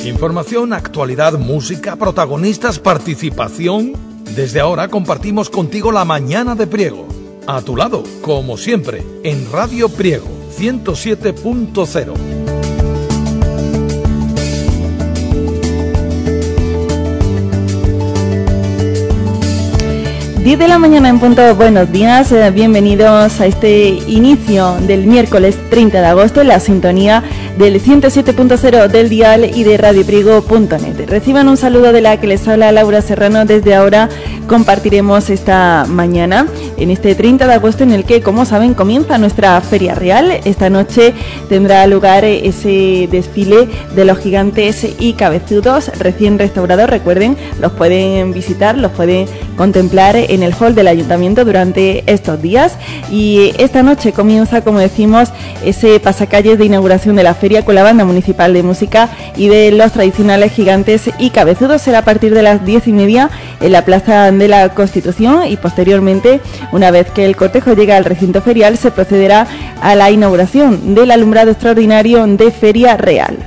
Información, actualidad, música, protagonistas, participación. Desde ahora compartimos contigo la mañana de Priego. A tu lado, como siempre, en Radio Priego 107.0. 10 de la mañana en punto, buenos días, bienvenidos a este inicio del miércoles 30 de agosto en la sintonía del 107.0 del dial y de radiopriego.net. Reciban un saludo de la que les habla Laura Serrano. Desde ahora compartiremos esta mañana en este 30 de agosto en el que, como saben, comienza nuestra Feria Real. Esta noche tendrá lugar ese desfile de los gigantes y cabezudos recién restaurados. Recuerden, los pueden visitar, los pueden contemplar en el hall del ayuntamiento durante estos días, y esta noche comienza, como decimos, ese pasacalles de inauguración de la feria con la banda municipal de música y de los tradicionales gigantes y cabezudos. Será a partir de las 10:30 en la Plaza de la Constitución, y posteriormente, una vez que el cortejo llega al recinto ferial, se procederá a la inauguración del alumbrado extraordinario de Feria Real.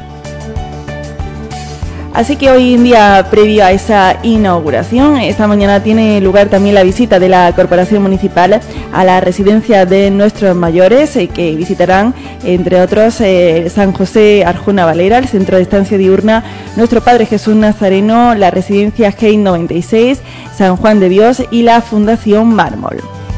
Así que hoy en día, previo a esa inauguración, esta mañana tiene lugar también la visita de la Corporación Municipal a la residencia de nuestros mayores, que visitarán, entre otros, San José Arjona Valera, el Centro de Estancia Diurna Nuestro Padre Jesús Nazareno, la Residencia Hein 96, San Juan de Dios y la Fundación Mármol.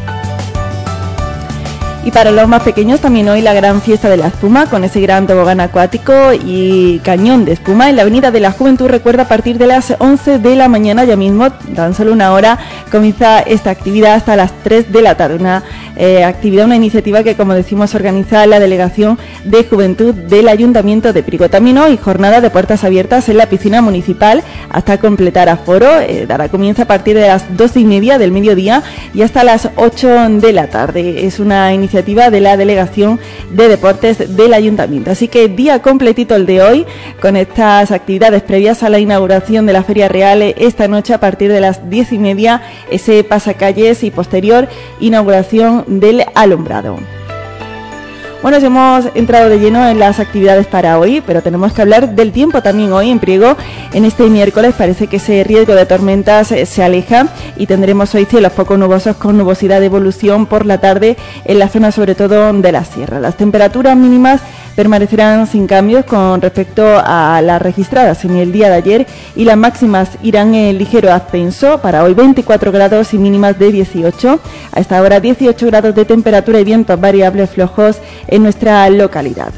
Y para los más pequeños también hoy la gran fiesta de la espuma, con ese gran tobogán acuático y cañón de espuma en la Avenida de la Juventud. Recuerda, a partir de las 11 de la mañana, ya mismo, tan solo una hora, comienza esta actividad hasta las 3 de la tarde. Una actividad, una iniciativa que, como decimos, organiza la Delegación de Juventud del Ayuntamiento de Priego. También hoy jornada de puertas abiertas en la piscina municipal hasta completar aforo. Dará comienzo a partir de las 12:30 del mediodía y hasta las 8 de la tarde. Es una iniciativa de la Delegación de Deportes del Ayuntamiento. Así que día completito el de hoy, con estas actividades previas a la inauguración de la Feria Real esta noche a partir de las 10:30, ese pasacalles y posterior inauguración del alumbrado. Bueno, ya hemos entrado de lleno en las actividades para hoy, pero tenemos que hablar del tiempo también hoy en Priego. En este miércoles parece que ese riesgo de tormentas se aleja y tendremos hoy cielos poco nubosos con nubosidad de evolución por la tarde en la zona, sobre todo de la sierra. Las temperaturas mínimas permanecerán sin cambios con respecto a las registradas en el día de ayer, y las máximas irán en ligero ascenso. Para hoy 24 grados y mínimas de 18. A esta hora 18 grados de temperatura y vientos variables flojos en nuestra localidad.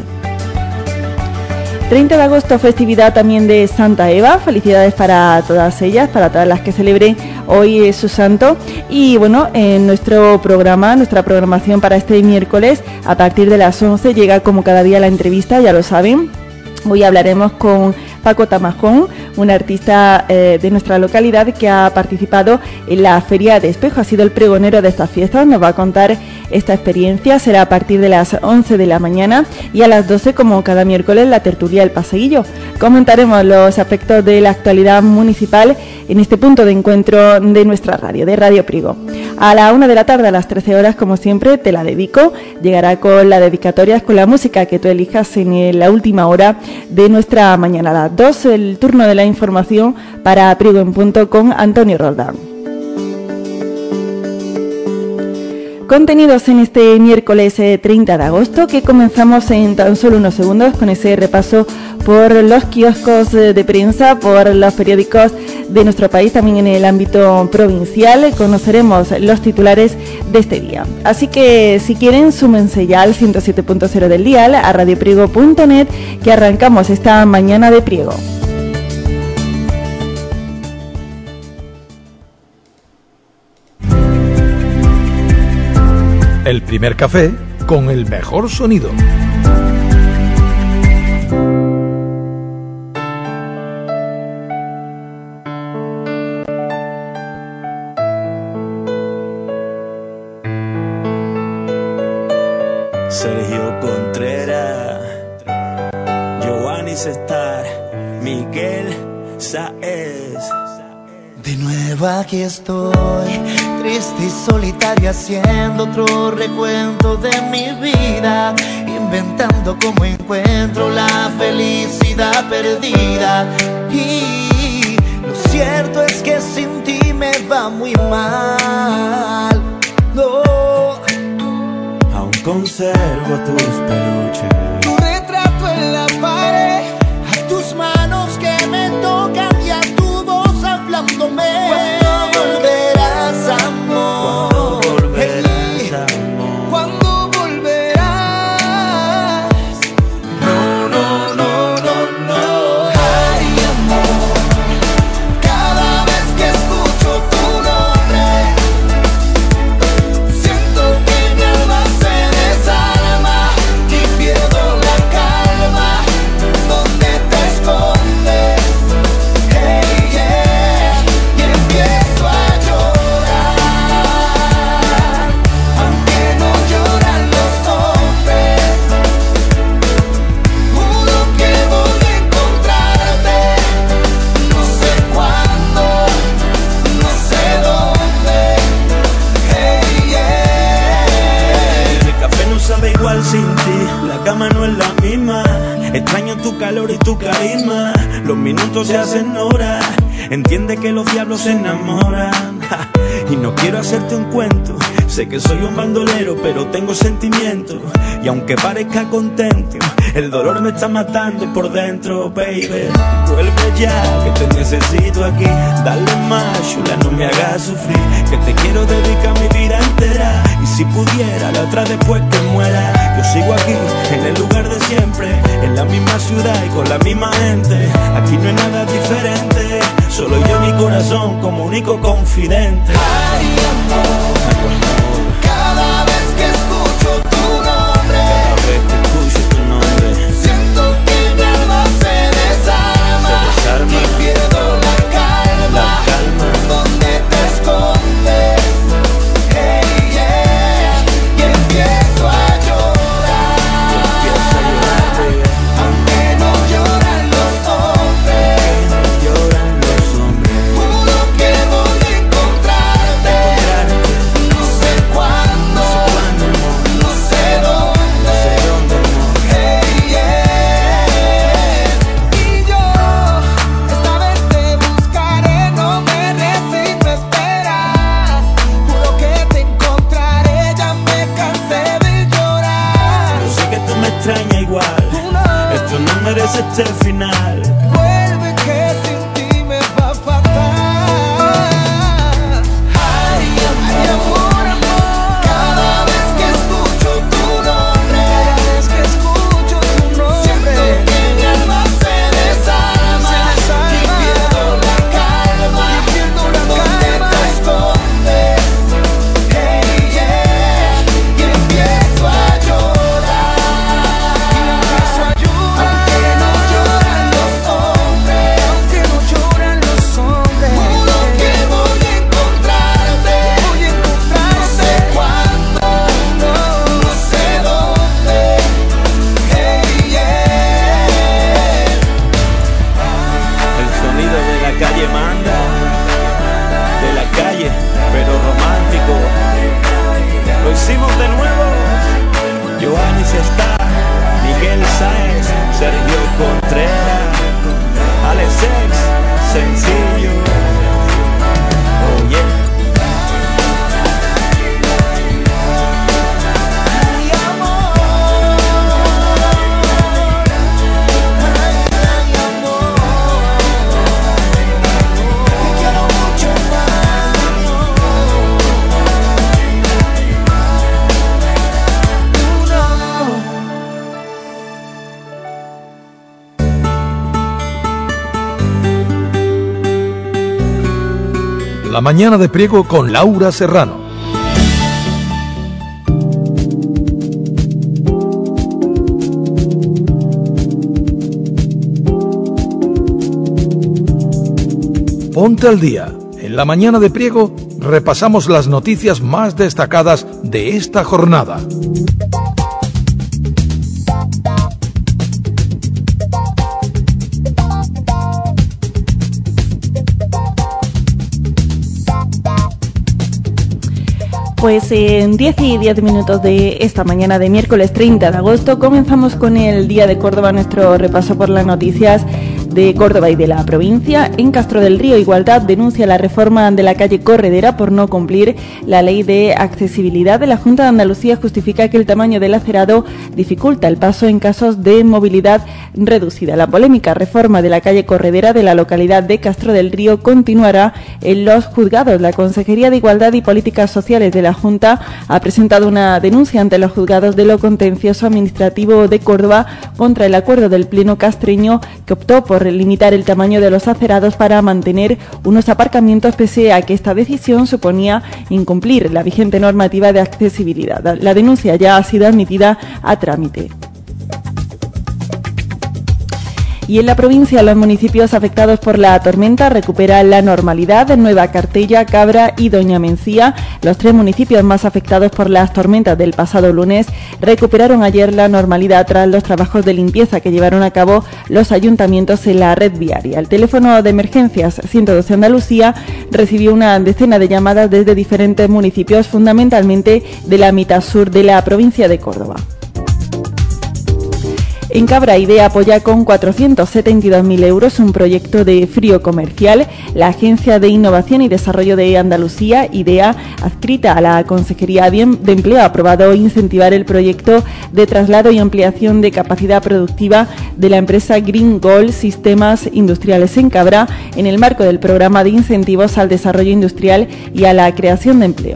30 de agosto, festividad también de Santa Eva. Felicidades para todas ellas, para todas las que celebren hoy su santo. Y bueno, en nuestro programa, nuestra programación para este miércoles, a partir de las 11 llega como cada día la entrevista, ya lo saben. Hoy hablaremos con Paco Tamajón, un artista de nuestra localidad que ha participado en la Feria de Espejo, ha sido el pregonero de estas fiestas. Nos va a contar esta experiencia, será a partir de las 11 de la mañana, y a las 12, como cada miércoles, la tertulia del Paseillo. Comentaremos los aspectos de la actualidad municipal en este punto de encuentro de nuestra radio, de Radio Priego. A la 1 de la tarde, a las 13 horas, como siempre, Te la dedico. Llegará con las dedicatorias, con la música que tú elijas en la última hora de nuestra mañana. A las 2, el turno de la información para Priego en Punto con Antonio Roldán. Contenidos en este miércoles 30 de agosto, que comenzamos en tan solo unos segundos con ese repaso por los kioscos de prensa, por los periódicos de nuestro país, también en el ámbito provincial. Conoceremos los titulares de este día. Así que, si quieren, súmense ya al 107.0 del dial, a radiopriego.net, que arrancamos esta mañana de Priego. El primer café con el mejor sonido. Sergio Contreras, Giovanni Cestar, Miguel Sáez. De nuevo aquí estoy, triste y solitaria, haciendo otro recuento de mi vida, inventando cómo encuentro la felicidad. vida perdida. Y lo cierto es que sin ti me va muy mal. No. Aún conservo tus peluches, Tu retrato en la pared, a tus manos que me tocan y a tu voz hablándome. ¿Cuándo volverás, amor? ¿cuándo volverás, amor? ¿Cuándo volverás? No, no, no, no, no. Ay, amor, cada vez que escucho tu nombre, siento que mi alma se desarma y pierdo la calma. ¿Dónde te escondes? Hey, yeah. Y empiezo a llorar, aunque no lloran los hombres. Juro que voy a encontrarte, no sé cuándo, no sé dónde. Hey, yeah. El café no sabe igual sin ti, la cama no es la misma. Extraño tu calor y tu carisma, los minutos se hacen horas. Entiende que los diablos se enamoran. Ja, y no quiero hacerte un cuento, sé que soy un bandolero, pero tengo sentimientos. Y aunque parezca contento, el dolor me está matando por dentro, baby. Vuelve ya, que te necesito aquí. Dale más, chula, no me hagas sufrir, que te quiero dedicar mi vida entera. Y si pudiera, la otra después que muera. Yo sigo aquí, en el lugar de siempre, en la misma ciudad y con la misma gente. Aquí no hay nada diferente, solo yo y mi corazón como único confidente. Ay, amor, cada vez que escucho tu nombre, Cada vez que escucho tu nombre, siento que mi alma se desarma Se desarma. y pierdo la calma. ¿Dónde te escondes? Hey, yeah. Y empiezo a llorar, empiezo a llorar, baby. aunque no lloran los hombres. Lloran los hombres. Juro que voy a encontrarte, no sé cuándo, no sé dónde. Hey, yeah. Y yo esta vez te buscaré, no me resisto a esperar. Juro que te encontraré, ya me cansé de llorar. Yo sé que tú me extrañas igual, esto no merece este final. Vuelve que sin ti me va fatal. Ay, amor, cada vez que escucho tu nombre, siento que mi alma se desarma y pierdo la calma. ¿Dónde te escondes? Hey, yeah. Y empiezo a llorar, aunque no lloran los hombres. Juro que voy a encontrarte, no sé cuándo, no sé dónde. Hey, yeah. El sonido de la calle manda, de la calle, pero romántico. Lo hicimos de nuevo. Joanis está, Miguel Sáenz, Sergio Contreras, Alex X, sencillo. Oh yeah. Ay, amor, te quiero mucho más. La mañana de Priego con Laura Serrano. Ponte al día. En la mañana de Priego repasamos las noticias más destacadas de esta jornada. Pues en 10 y 10 minutos de esta mañana de miércoles 30 de agosto comenzamos con el Día de Córdoba, nuestro repaso por las noticias de Córdoba y de la provincia. En Castro del Río, Igualdad denuncia la reforma de la calle Corredera por no cumplir la ley de accesibilidad. La Junta de Andalucía justifica que el tamaño del acerado dificulta el paso en casos de movilidad reducida. La polémica reforma de la calle Corredera de la localidad de Castro del Río continuará en los juzgados. La Consejería de Igualdad y Políticas Sociales de la Junta ha presentado una denuncia ante los juzgados de lo contencioso administrativo de Córdoba contra el acuerdo del Pleno castreño que optó por limitar el tamaño de los acerados para mantener unos aparcamientos, pese a que esta decisión suponía incumplir la vigente normativa de accesibilidad. La denuncia ya ha sido admitida a trámite. Y en la provincia, los municipios afectados por la tormenta recuperan la normalidad. Nueva Cartella, Cabra y Doña Mencía, los 3 municipios más afectados por las tormentas del pasado lunes, recuperaron ayer la normalidad tras los trabajos de limpieza que llevaron a cabo los ayuntamientos en la red viaria. El teléfono de emergencias 112 Andalucía recibió una decena de llamadas desde diferentes municipios, fundamentalmente de la mitad sur de la provincia de Córdoba. En Cabra, IDEA apoya con 472.000 euros un proyecto de frío comercial. La Agencia de Innovación y Desarrollo de Andalucía, IDEA, adscrita a la Consejería de Empleo, ha aprobado incentivar el proyecto de traslado y ampliación de capacidad productiva de la empresa Green Gold Sistemas Industriales en Cabra, en el marco del programa de incentivos al desarrollo industrial y a la creación de empleo.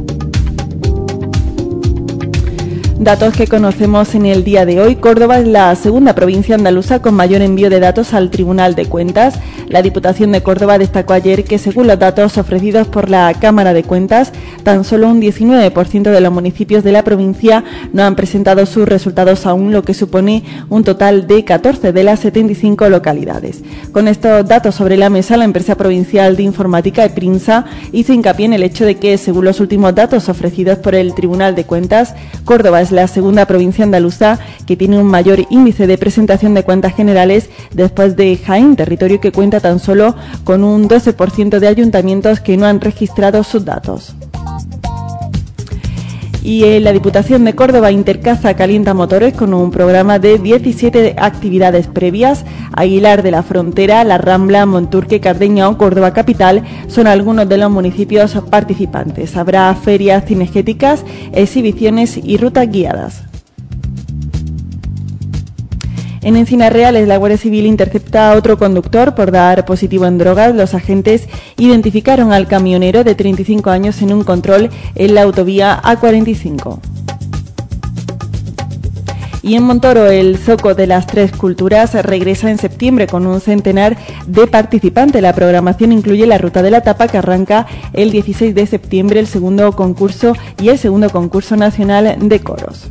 Datos que conocemos en el día de hoy. Córdoba es la segunda provincia andaluza con mayor envío de datos al Tribunal de Cuentas. La Diputación de Córdoba destacó ayer que, según los datos ofrecidos por la Cámara de Cuentas, tan solo un 19% de los municipios de la provincia no han presentado sus resultados aún, lo que supone un total de 14 de las 75 localidades. Con estos datos sobre la mesa, la empresa provincial de informática EPRINSA hizo hincapié en el hecho de que, según los últimos datos ofrecidos por el Tribunal de Cuentas, Córdoba es la segunda provincia andaluza que tiene un mayor índice de presentación de cuentas generales después de Jaén, territorio que cuenta tan solo con un 12% de ayuntamientos que no han registrado sus datos. Y la Diputación de Córdoba Intercaza calienta motores con un programa de 17 actividades previas. Aguilar de la Frontera, La Rambla, Monturque, Cardeña o Córdoba Capital son algunos de los municipios participantes. Habrá ferias cinegéticas, exhibiciones y rutas guiadas. En Encinas Reales, la Guardia Civil intercepta a otro conductor por dar positivo en drogas. Los agentes identificaron al camionero de 35 años en un control en la autovía A45. Y en Montoro, el Zoco de las Tres Culturas regresa en septiembre con un centenar de participantes. La programación incluye la Ruta de la Tapa, que arranca el 16 de septiembre, el segundo concurso nacional de coros.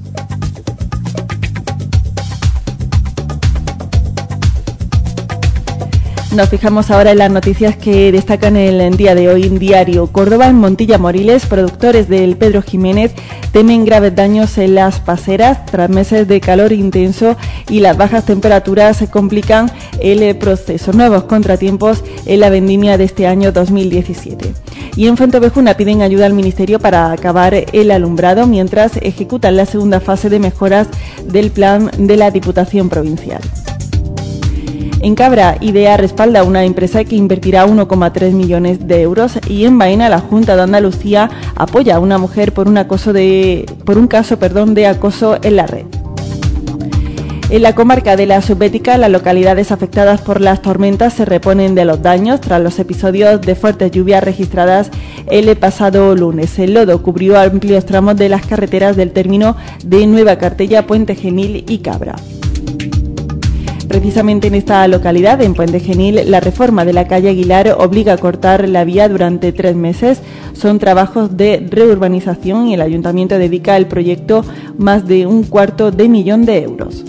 Nos fijamos ahora en las noticias que destacan el día de hoy en Diario Córdoba. En Montilla Moriles, productores del Pedro Jiménez temen graves daños en las paseras tras meses de calor intenso y las bajas temperaturas complican el proceso. Nuevos contratiempos en la vendimia de este año 2017. Y en Fuentevejuna piden ayuda al Ministerio para acabar el alumbrado mientras ejecutan la segunda fase de mejoras del plan de la Diputación Provincial. En Cabra, IDEA respalda una empresa que invertirá 1,3 millones de euros y en Baena, la Junta de Andalucía apoya a una mujer por un caso de acoso en la red. En la comarca de la Subbética, las localidades afectadas por las tormentas se reponen de los daños tras los episodios de fuertes lluvias registradas el pasado lunes. El lodo cubrió amplios tramos de las carreteras del término de Nueva Cartella, Puente Genil y Cabra. Precisamente en esta localidad, en Puente Genil, la reforma de la calle Aguilar obliga a cortar la vía durante 3 meses. Son trabajos de reurbanización y el ayuntamiento dedica al proyecto más de 250.000 euros.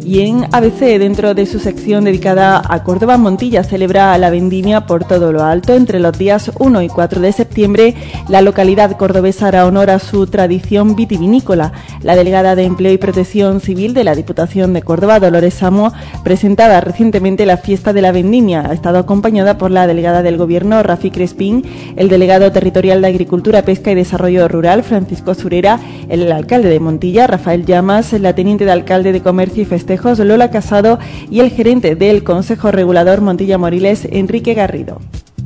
Y en ABC, dentro de su sección dedicada a Córdoba, Montilla celebra la vendimia por todo lo alto. Entre los días 1 y 4 de septiembre, la localidad cordobesa hará honor a su tradición vitivinícola. La delegada de Empleo y Protección Civil de la Diputación de Córdoba, Dolores Samo, presentaba recientemente la fiesta de la vendimia. Ha estado acompañada por la delegada del Gobierno, Rafi Crespín, el delegado territorial de Agricultura, Pesca y Desarrollo Rural, Francisco Surera, el alcalde de Montilla, Rafael Llamas, la teniente de alcalde de Comercio y Festejos, Lola Casado, y el gerente del Consejo Regulador Montilla Moriles, Enrique Garrido.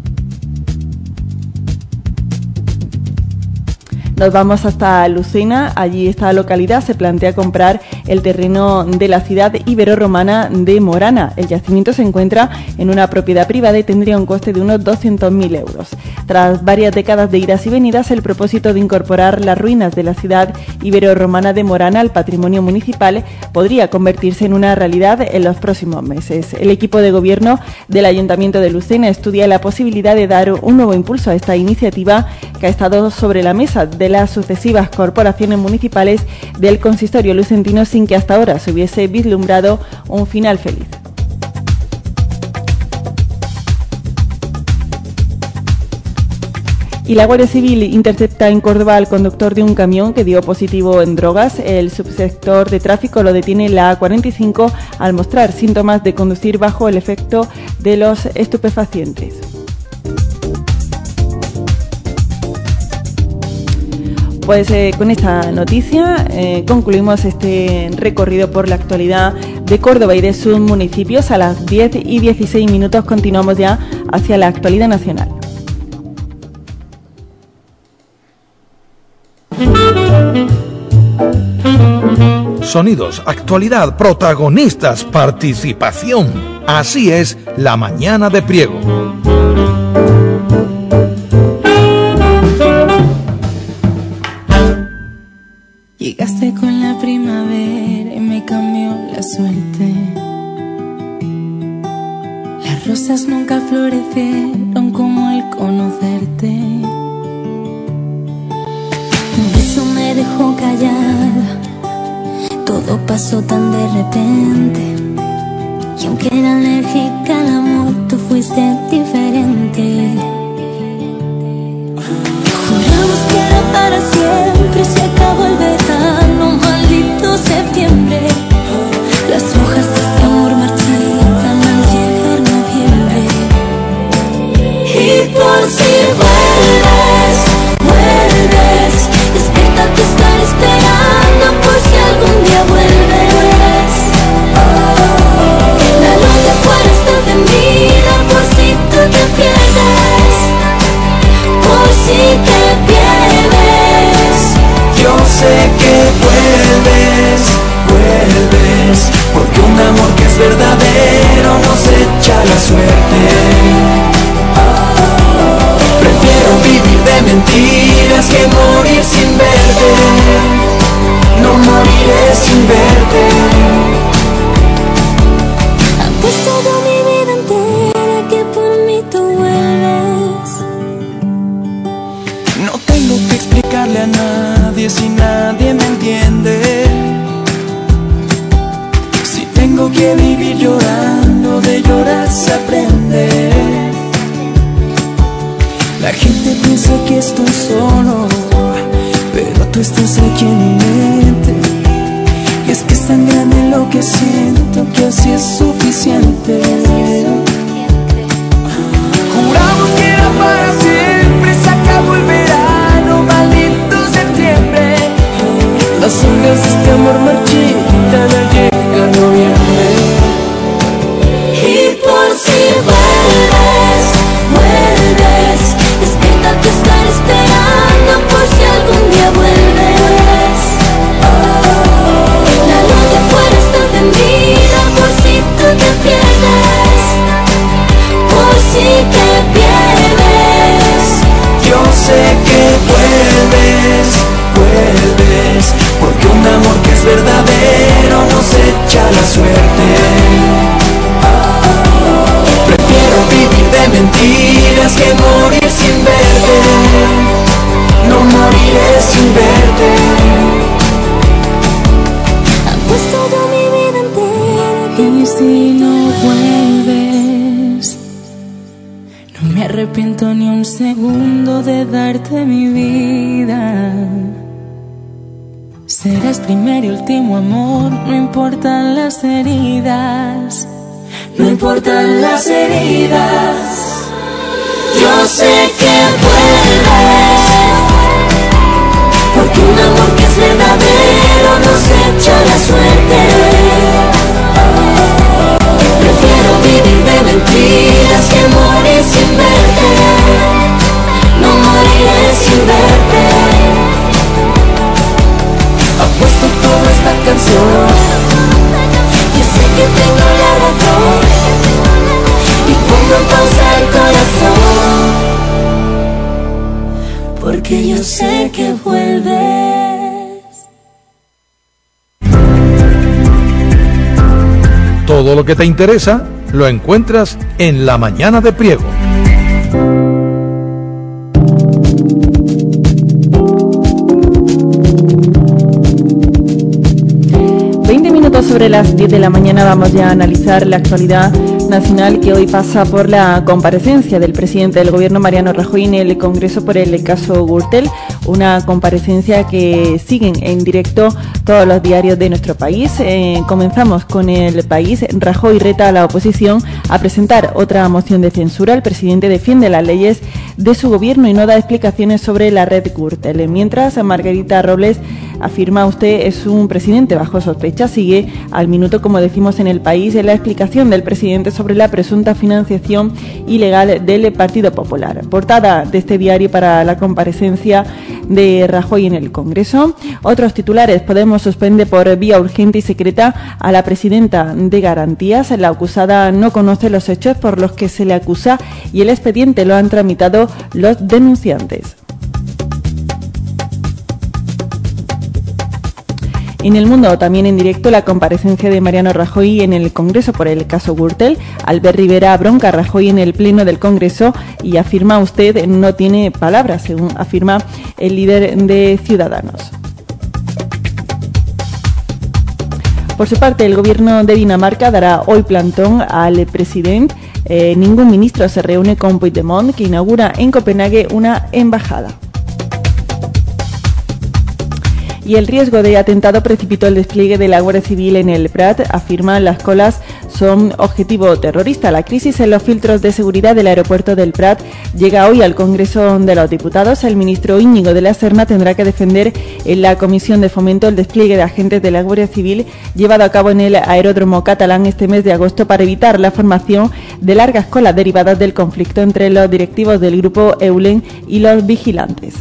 Nos vamos hasta Lucena. Allí esta localidad se plantea comprar el terreno de la ciudad ibero-romana de Morana. El yacimiento se encuentra en una propiedad privada y tendría un coste de unos 200.000 euros. Tras varias décadas de idas y venidas, el propósito de incorporar las ruinas de la ciudad ibero-romana de Morana al patrimonio municipal podría convertirse en una realidad en los próximos meses. El equipo de gobierno del Ayuntamiento de Lucena estudia la posibilidad de dar un nuevo impulso a esta iniciativa que ha estado sobre la mesa de las sucesivas corporaciones municipales del consistorio lucentino sin que hasta ahora se hubiese vislumbrado un final feliz. Y la Guardia Civil intercepta en Córdoba al conductor de un camión que dio positivo en drogas. El subsector de tráfico lo detiene la A45 al mostrar síntomas de conducir bajo el efecto de los estupefacientes. Pues con esta noticia concluimos este recorrido por la actualidad de Córdoba y de sus municipios. A las 10:16 continuamos ya hacia la actualidad nacional. Sonidos, actualidad, protagonistas, participación. Así es la mañana de Priego. Llegaste con la primavera y me cambió la suerte. Las rosas nunca florecieron como al conocerte. Un beso me dejó callada, todo pasó tan de repente. Y aunque era alérgica al amor, tú fuiste diferente. Juramos que era para siempre, se acabó el verano, maldito septiembre. Las hojas de este amor marchitan al llegar noviembre. Y por si vuelves, vuelves, despierta, te estaré esperando por si algún día vuelves. La luz de fuera está encendida por si tú te pierdes, por si te pierdes. Yo sé que vuelves, vuelves, porque un amor que es verdadero nos echa la suerte. Prefiero vivir de mentiras que morir sin verte. No moriré sin verte. Apuesto toda mi vida entera que por mí tú vuelves. No tengo que explicarle a nadie si nadie me entiende. Si tengo que vivir llorando, de llorar se aprende. La gente piensa que estoy solo, pero tú estás aquí en mi mente. Y es que es tan grande lo que siento que así es suficiente. Juramos que era para siempre, se acabó el verano, maldito septiembre. Las hojas de este amor marchitan al llegar noviembre. Y por si vuelves, vuelves, despierta, te estaré esperando por si algún día vuelves. La luz de fuera está encendida por si tú te pierdes, por si te pierdes. Yo sé que vuelves, vuelves, porque un amor que es verdadero nos echa la suerte. Prefiero vivir de mentiras que morir sin verte. No moriré sin verte. Apuesto toda mi vida entera si no vuelves. No me arrepiento ni un segundo de darte mi vida. Serás primer y último amor, no importan las heridas. No importan las heridas. Yo sé que vuelves, porque un amor que es verdadero nos echa la suerte. Prefiero vivir de mentiras que morir sin verte. No moriré sin verte. Apuesto toda esta canción. Yo sé que tengo la razón y pongo en pausa el corazón, porque yo sé que vuelves. Todo lo que te interesa lo encuentras en La Mañana de Priego. Sobre las 10 de la mañana vamos ya a analizar la actualidad nacional, que hoy pasa por la comparecencia del presidente del Gobierno, Mariano Rajoy, en el Congreso por el caso Gürtel, una comparecencia que siguen en directo todos los diarios de nuestro país. Comenzamos con El País. Rajoy reta a la oposición a presentar otra moción de censura. El presidente defiende las leyes de su gobierno y no da explicaciones sobre la red Gürtel. Mientras, Margarita Robles afirma: usted es un presidente bajo sospecha. Sigue al minuto, como decimos en El País, en la explicación del presidente sobre la presunta financiación ilegal del Partido Popular. Portada de este diario para la comparecencia de Rajoy en el Congreso. Otros titulares: Podemos suspende por vía urgente y secreta a la presidenta de Garantías. La acusada no conoce los hechos por los que se le acusa y el expediente lo han tramitado los denunciantes. En El Mundo, también en directo, la comparecencia de Mariano Rajoy en el Congreso por el caso Gürtel. Albert Rivera bronca a Rajoy en el Pleno del Congreso y afirma: usted no tiene palabras, según afirma el líder de Ciudadanos. Por su parte, el Gobierno de Dinamarca dará hoy plantón al presidente. Ningún ministro se reúne con Puigdemont, que inaugura en Copenhague una embajada. Y el riesgo de atentado precipitó el despliegue de la Guardia Civil en el Prat. Afirman: las colas son objetivo terrorista. La crisis en los filtros de seguridad del aeropuerto del Prat llega hoy al Congreso de los Diputados. El ministro Íñigo de la Serna tendrá que defender en la Comisión de Fomento el despliegue de agentes de la Guardia Civil llevado a cabo en el aeródromo catalán este mes de agosto para evitar la formación de largas colas derivadas del conflicto entre los directivos del grupo Eulen y los vigilantes.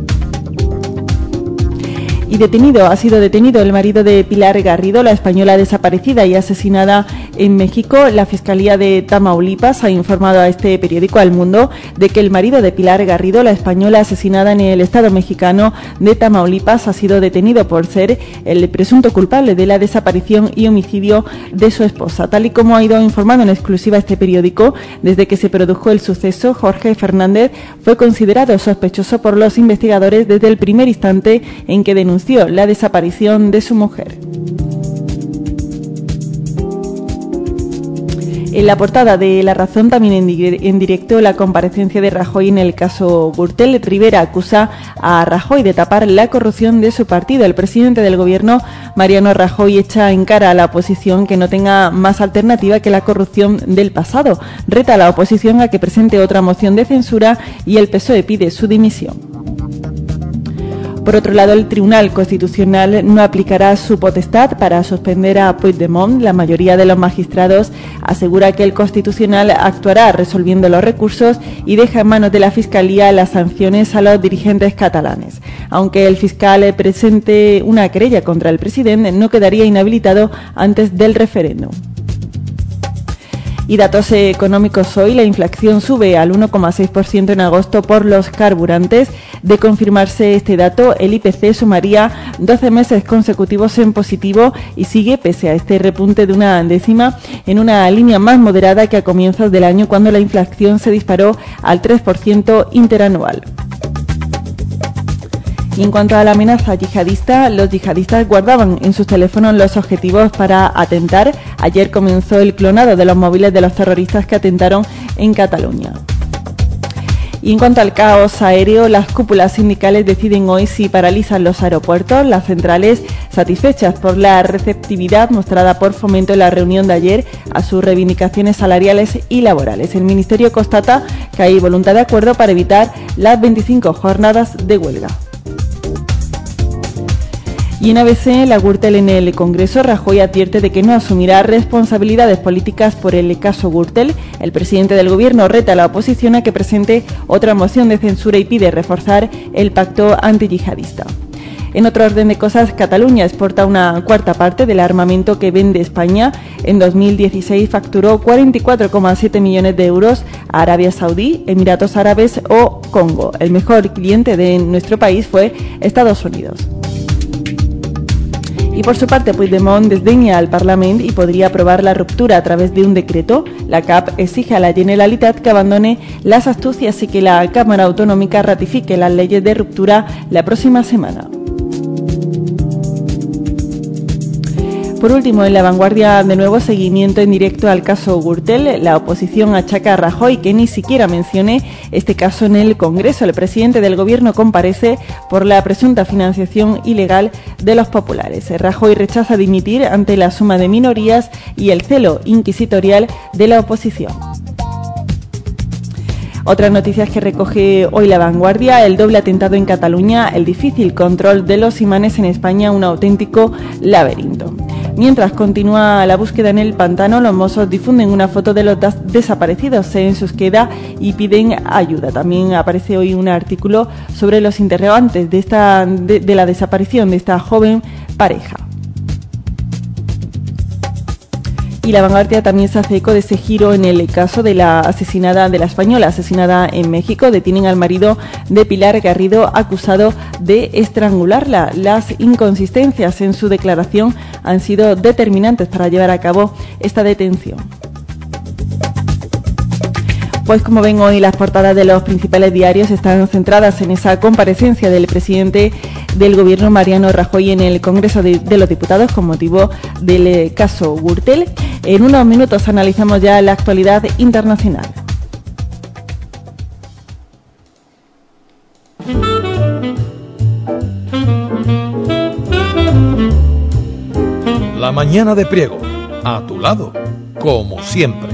Y ha sido detenido el marido de Pilar Garrido, la española desaparecida y asesinada en México. La Fiscalía de Tamaulipas ha informado a este periódico, El Mundo, de que el marido de Pilar Garrido, la española asesinada en el estado mexicano de Tamaulipas, ha sido detenido por ser el presunto culpable de la desaparición y homicidio de su esposa. Tal y como ha ido informando en exclusiva este periódico, desde que se produjo el suceso, Jorge Fernández fue considerado sospechoso por los investigadores desde el primer instante en que denunció la desaparición de su mujer. En la portada de La Razón, también en directo, la comparecencia de Rajoy en el caso Gürtel. Rivera acusa a Rajoy de tapar la corrupción de su partido. El presidente del Gobierno, Mariano Rajoy, echa en cara a la oposición que no tenga más alternativa que la corrupción del pasado. Reta a la oposición a que presente otra moción de censura y el PSOE pide su dimisión. Por otro lado, el Tribunal Constitucional no aplicará su potestad para suspender a Puigdemont. La mayoría de los magistrados asegura que el Constitucional actuará resolviendo los recursos y deja en manos de la Fiscalía las sanciones a los dirigentes catalanes. Aunque el fiscal presente una querella contra el presidente, no quedaría inhabilitado antes del referéndum. Y datos económicos hoy: la inflación sube al 1,6% en agosto por los carburantes. De confirmarse este dato, el IPC sumaría 12 meses consecutivos en positivo y sigue, pese a este repunte de una décima, en una línea más moderada que a comienzos del año, cuando la inflación se disparó al 3% interanual. Y en cuanto a la amenaza yihadista, los yihadistas guardaban en sus teléfonos los objetivos para atentar. Ayer comenzó el clonado de los móviles de los terroristas que atentaron en Cataluña. Y en cuanto al caos aéreo, las cúpulas sindicales deciden hoy si paralizan los aeropuertos. Las centrales, satisfechas por la receptividad mostrada por Fomento en la reunión de ayer a sus reivindicaciones salariales y laborales. El Ministerio constata que hay voluntad de acuerdo para evitar las 25 jornadas de huelga. Y en ABC, la Gürtel en el Congreso, Rajoy advierte de que no asumirá responsabilidades políticas por el caso Gürtel. El presidente del Gobierno reta a la oposición a que presente otra moción de censura y pide reforzar el pacto antiyihadista. En otro orden de cosas, Cataluña exporta una cuarta parte del armamento que vende España. En 2016 facturó 44,7 millones de euros a Arabia Saudí, Emiratos Árabes o Congo. El mejor cliente de nuestro país fue Estados Unidos. Y por su parte, Puigdemont desdeña al Parlament y podría aprobar la ruptura a través de un decreto. La CAP exige a la Generalitat que abandone las astucias y que la Cámara Autonómica ratifique las leyes de ruptura la próxima semana. Por último, en La Vanguardia, de nuevo seguimiento en directo al caso Gürtel. La oposición achaca a Rajoy que ni siquiera mencione este caso en el Congreso. El presidente del Gobierno comparece por la presunta financiación ilegal de los populares. Rajoy rechaza dimitir ante la suma de minorías y el celo inquisitorial de la oposición. Otras noticias que recoge hoy La Vanguardia: el doble atentado en Cataluña, el difícil control de los imanes en España, un auténtico laberinto. Mientras continúa la búsqueda en el pantano, los Mossos difunden una foto de los desaparecidos en Susqueda y piden ayuda. También aparece hoy un artículo sobre los interrogantes de la desaparición de esta joven pareja. Y La Vanguardia también se hace eco de ese giro en el caso de la española asesinada en México. Detienen al marido de Pilar Garrido acusado de estrangularla. Las inconsistencias en su declaración han sido determinantes para llevar a cabo esta detención. Pues como ven, hoy las portadas de los principales diarios están centradas en esa comparecencia del presidente del Gobierno, Mariano Rajoy, en el Congreso de los Diputados con motivo del caso Gürtel. En unos minutos analizamos ya la actualidad internacional. La mañana de Priego, a tu lado, como siempre.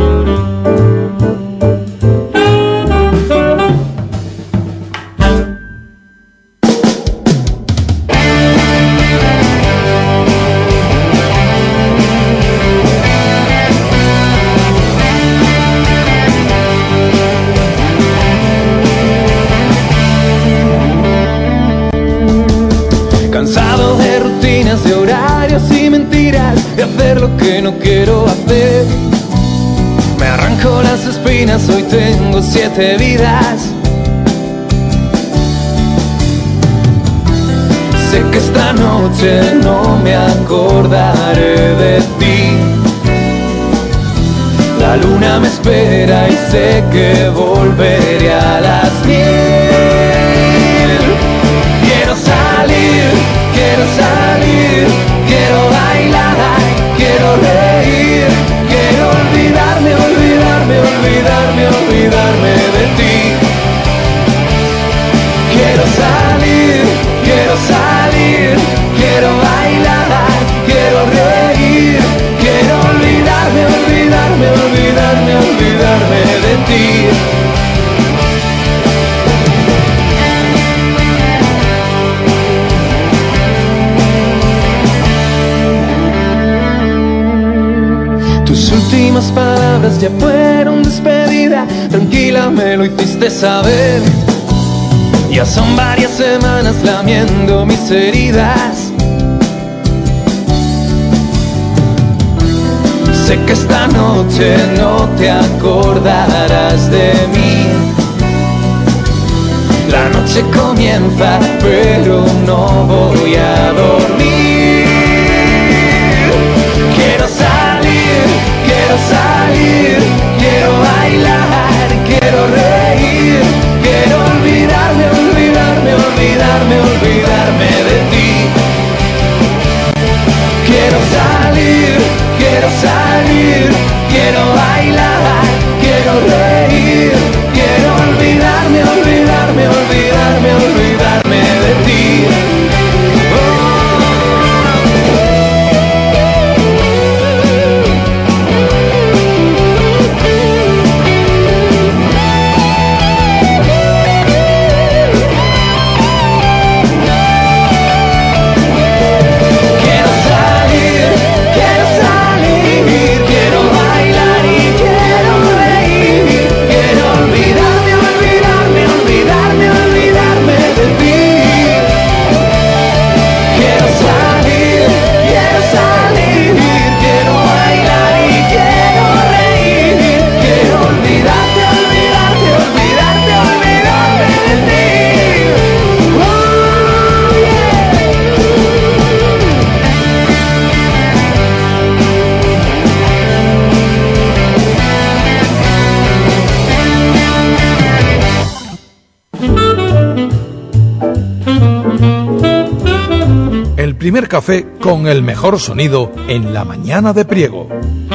De horarios y mentiras, de hacer lo que no quiero hacer. Me arranco las espinas, hoy tengo 7 vidas. Sé que esta noche no me acordaré de ti. La luna me espera y sé que volveré a las 1000. Quiero salir, quiero bailar, quiero reír, quiero olvidarme de ti. Quiero salir, quiero bailar, quiero reír, quiero olvidarme de ti. Tus últimas palabras ya fueron despedida, tranquila me lo hiciste saber. Ya son varias semanas lamiendo mis heridas. Sé que esta noche no te acordarás de mí. La noche comienza, pero no voy a dormir. Quiero salir, quiero bailar, quiero reír, quiero olvidarme primer café con el mejor sonido en la mañana de Priego.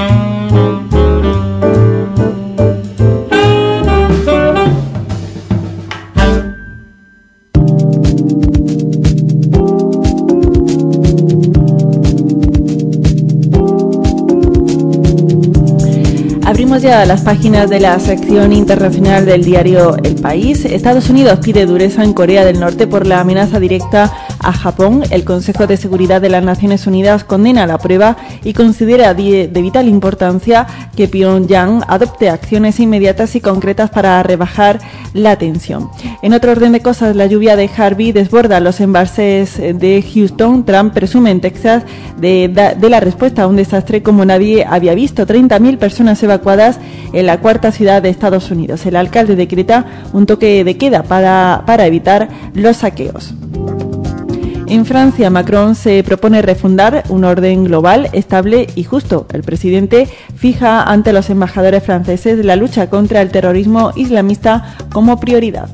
Abrimos ya las páginas de la sección internacional del diario El País. Estados Unidos pide dureza en Corea del Norte por la amenaza directa a Japón. El Consejo de Seguridad de las Naciones Unidas condena la prueba y considera de vital importancia que Pyongyang adopte acciones inmediatas y concretas para rebajar la tensión. En otro orden de cosas, la lluvia de Harvey desborda los embalses de Houston. Trump presume en Texas de la respuesta a un desastre como nadie había visto. 30.000 personas evacuadas en la cuarta ciudad de Estados Unidos. El alcalde decreta un toque de queda para evitar los saqueos. En Francia, Macron se propone refundar un orden global, estable y justo. El presidente fija ante los embajadores franceses la lucha contra el terrorismo islamista como prioridad.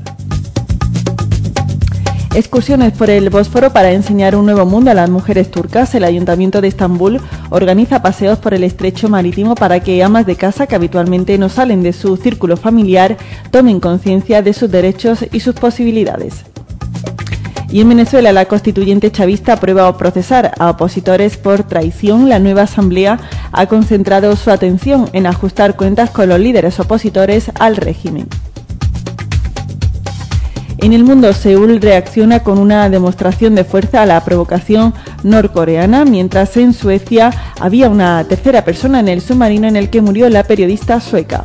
Excursiones por el Bósforo para enseñar un nuevo mundo a las mujeres turcas. El Ayuntamiento de Estambul organiza paseos por el estrecho marítimo para que amas de casa que habitualmente no salen de su círculo familiar tomen conciencia de sus derechos y sus posibilidades. Y en Venezuela, la constituyente chavista aprueba procesar a opositores por traición. La nueva asamblea ha concentrado su atención en ajustar cuentas con los líderes opositores al régimen. En el mundo, Seúl reacciona con una demostración de fuerza a la provocación norcoreana, mientras en Suecia había una tercera persona en el submarino en el que murió la periodista sueca.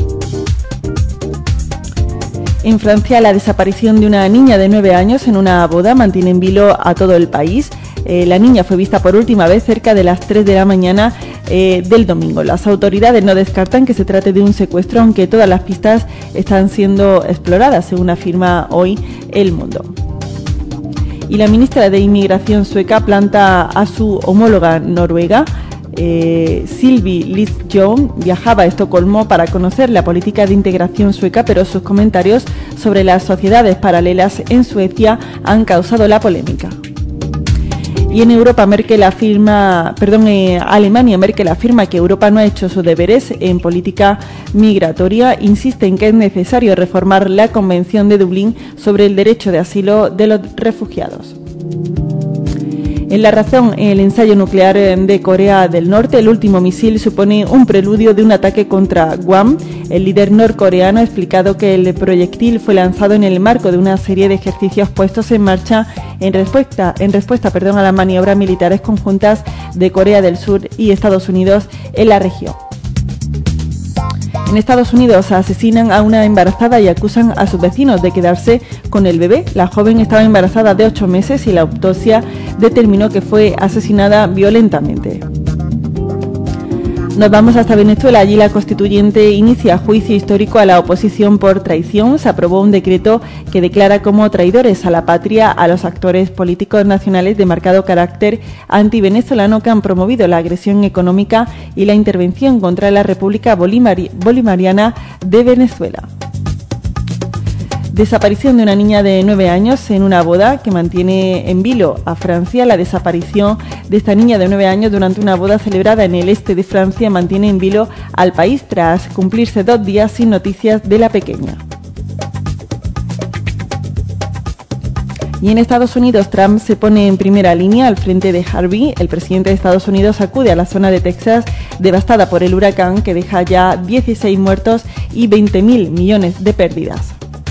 En Francia, la desaparición de una niña de 9 años en una boda mantiene en vilo a todo el país. La niña fue vista por última vez cerca de las 3 de la mañana del domingo. Las autoridades no descartan que se trate de un secuestro, aunque todas las pistas están siendo exploradas, según afirma hoy El Mundo. Y la ministra de Inmigración sueca planta a su homóloga noruega. Sylvie Listhaug viajaba a Estocolmo para conocer la política de integración sueca, pero sus comentarios sobre las sociedades paralelas en Suecia han causado la polémica. Y en Europa, Alemania, Merkel afirma que Europa no ha hecho sus deberes en política migratoria. Insiste en que es necesario reformar la Convención de Dublín sobre el derecho de asilo de los refugiados. En La Razón, el ensayo nuclear de Corea del Norte, el último misil supone un preludio de un ataque contra Guam. El líder norcoreano ha explicado que el proyectil fue lanzado en el marco de una serie de ejercicios puestos en marcha en respuesta a las maniobras militares conjuntas de Corea del Sur y Estados Unidos en la región. En Estados Unidos asesinan a una embarazada y acusan a sus vecinos de quedarse con el bebé. La joven estaba embarazada de 8 meses y la autopsia determinó que fue asesinada violentamente. Nos vamos hasta Venezuela. Allí la constituyente inicia juicio histórico a la oposición por traición. Se aprobó un decreto que declara como traidores a la patria a los actores políticos nacionales de marcado carácter antivenezolano que han promovido la agresión económica y la intervención contra la República Bolivariana de Venezuela. Desaparición de una niña de 9 años en una boda que mantiene en vilo a Francia. La desaparición de esta niña de 9 años durante una boda celebrada en el este de Francia mantiene en vilo al país tras cumplirse 2 días sin noticias de la pequeña. Y en Estados Unidos, Trump se pone en primera línea al frente de Harvey. El presidente de Estados Unidos acude a la zona de Texas devastada por el huracán que deja ya 16 muertos y 20.000 millones de pérdidas.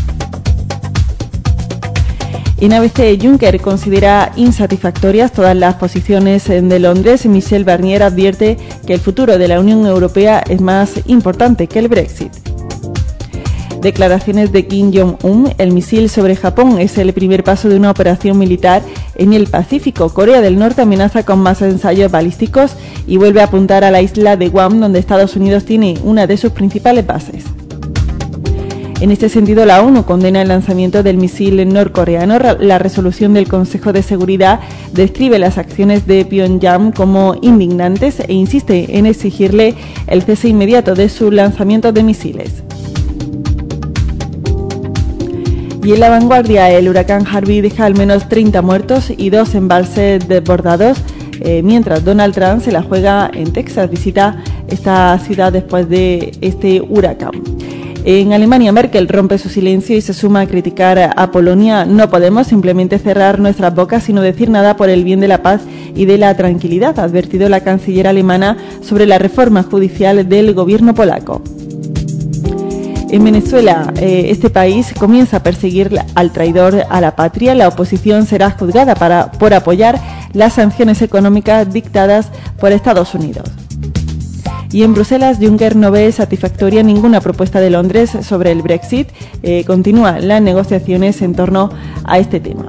En ABC, Juncker considera insatisfactorias todas las posiciones de Londres. Michel Barnier advierte que el futuro de la Unión Europea es más importante que el Brexit. Declaraciones de Kim Jong-un. El misil sobre Japón es el primer paso de una operación militar en el Pacífico. Corea del Norte amenaza con más ensayos balísticos y vuelve a apuntar a la isla de Guam, donde Estados Unidos tiene una de sus principales bases. En este sentido, la ONU condena el lanzamiento del misil norcoreano. La resolución del Consejo de Seguridad describe las acciones de Pyongyang como indignantes e insiste en exigirle el cese inmediato de sus lanzamientos de misiles. Y en La Vanguardia, el huracán Harvey deja al menos 30 muertos y 2 embalses desbordados, mientras Donald Trump se la juega en Texas, visita esta ciudad después de este huracán. En Alemania, Merkel rompe su silencio y se suma a criticar a Polonia. No podemos simplemente cerrar nuestras bocas y no decir nada por el bien de la paz y de la tranquilidad, ha advertido la canciller alemana sobre la reforma judicial del gobierno polaco. En Venezuela, este país comienza a perseguir al traidor a la patria. La oposición será juzgada por apoyar las sanciones económicas dictadas por Estados Unidos. Y en Bruselas, Juncker no ve satisfactoria ninguna propuesta de Londres sobre el Brexit. Continúan las negociaciones en torno a este tema.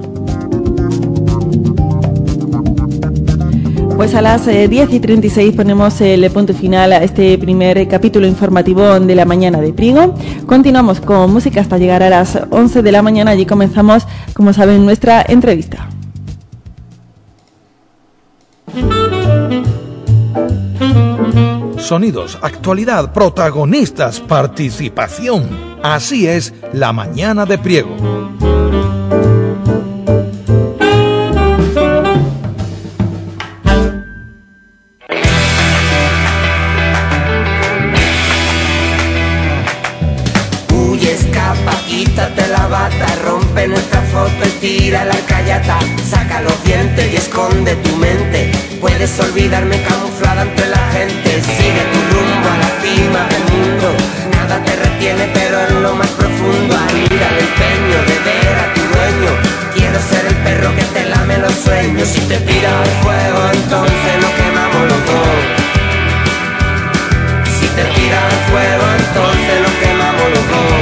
Pues a las 10:36 ponemos el punto final a este primer capítulo informativo de la mañana de Priego. Continuamos con música hasta llegar a las 11 de la mañana. Allí comenzamos, como saben, nuestra entrevista. Sonidos, actualidad, protagonistas, participación. Así es la mañana de Priego. Quítate la bata, rompe nuestra foto y tira la alcayata. Saca los dientes y esconde tu mente. Puedes olvidarme camuflada entre la gente. Sigue tu rumbo a la cima del mundo. Nada te retiene pero en lo más profundo. Admira el empeño de ver a tu dueño. Quiero ser el perro que te lame los sueños. Si te tiras al fuego entonces nos quemamos los dos. Si te tiras al fuego entonces nos quemamos los dos.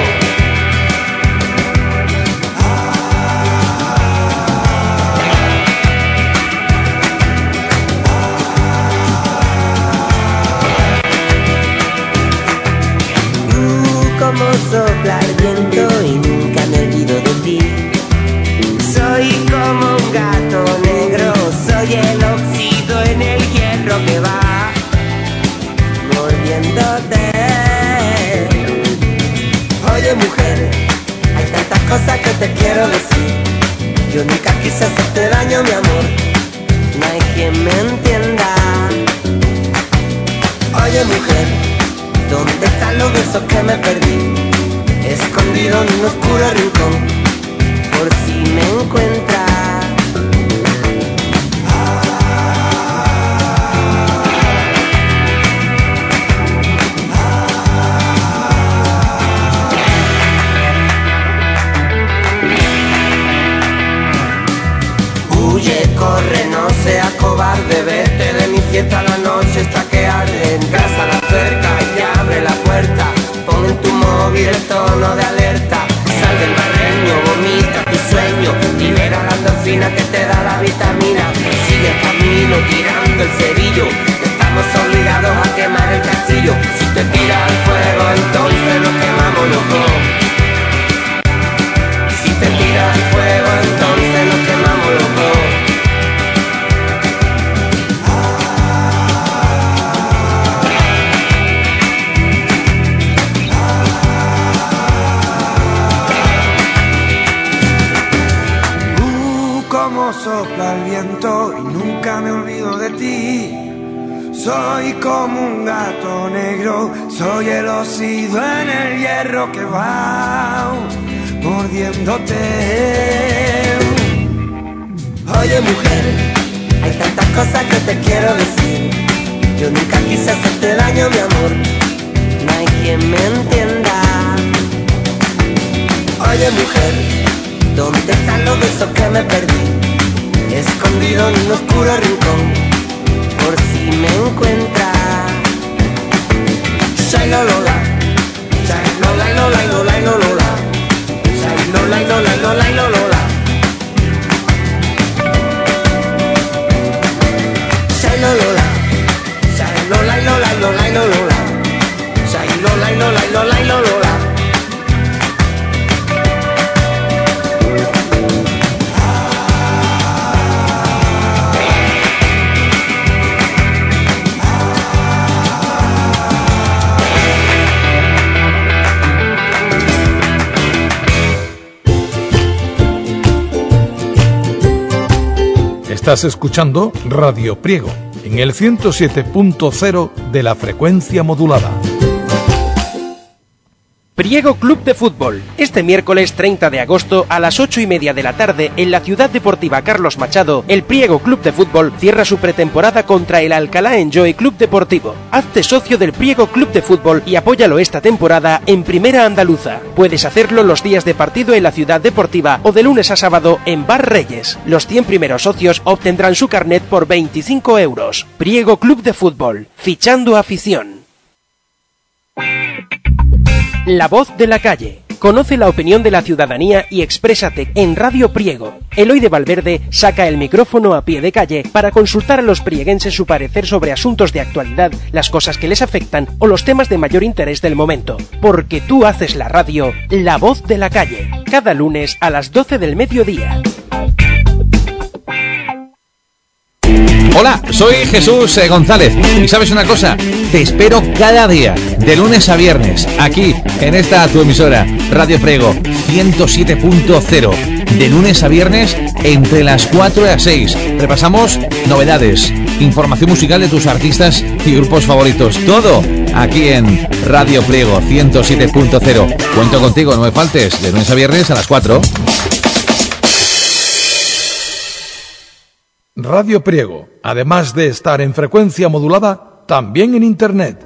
Como sopla el viento y nunca me olvido de ti. Soy como un gato negro, soy el óxido en el hierro que va mordiéndote. Oye mujer, hay tantas cosas que te quiero decir. Yo nunca quise hacerte daño, mi amor, no hay quien me entienda. Oye mujer, ¿dónde están los besos que me perdí? Escondido en un oscuro rincón, por si me encuentras. Huye, corre, no seas cobarde, vete de mi fiesta, la noche está que arde. Entras a la cerca y abre la puerta, pon en tu móvil el tono de alerta. Sal del barreño, vomita tu sueño, libera la endorfina que te da la vitamina. Sigue el camino tirando el cerillo, estamos obligados a quemar el castillo. Si te tiras al fuego entonces nos quemamos los dos. Si te tiras al fuego entonces nos quemamos los dos. Como sopla el viento y nunca me olvido de ti. Soy como un gato negro, soy el óxido en el hierro que va mordiéndote. Oye mujer, hay tantas cosas que te quiero decir. Yo nunca quise hacerte daño, mi amor, no hay quien me entienda. Oye mujer, ¿dónde están los besos que me perdí? Escondido en un oscuro rincón, por si me encuentras. Shai Lola, Shai Lola, Lola, Lola, Lola, Shai Lola, Lola, Lola, Lola. Shai Lola, Shai Lola, Lola, Lola, Lola, Shai Lola, Lola, Lola, Lola. Estás escuchando Radio Priego en el 107.0 de la frecuencia modulada. Priego Club de Fútbol. Este miércoles 30 de agosto a las 8:30 de la tarde en la Ciudad Deportiva Carlos Machado, el Priego Club de Fútbol cierra su pretemporada contra el Alcalá Enjoy Club Deportivo. Hazte socio del Priego Club de Fútbol y apóyalo esta temporada en Primera Andaluza. Puedes hacerlo los días de partido en la Ciudad Deportiva o de lunes a sábado en Bar Reyes. Los 100 primeros socios obtendrán su carnet por 25 euros. Priego Club de Fútbol. Fichando afición. La voz de la calle. Conoce la opinión de la ciudadanía y exprésate en Radio Priego. Eloy de Valverde saca el micrófono a pie de calle para consultar a los prieguenses su parecer sobre asuntos de actualidad, las cosas que les afectan o los temas de mayor interés del momento. Porque tú haces la radio, La voz de la calle. Cada lunes a las 12 del mediodía. Hola, soy Jesús González y ¿sabes una cosa? Te espero cada día, de lunes a viernes, aquí, en esta tu emisora, Radio Priego 107.0, de lunes a viernes entre las 4 y las 6. Repasamos novedades, información musical de tus artistas y grupos favoritos, todo aquí en Radio Priego 107.0. Cuento contigo, no me faltes, de lunes a viernes a las 4. Radio Priego, además de estar en frecuencia modulada, también en Internet.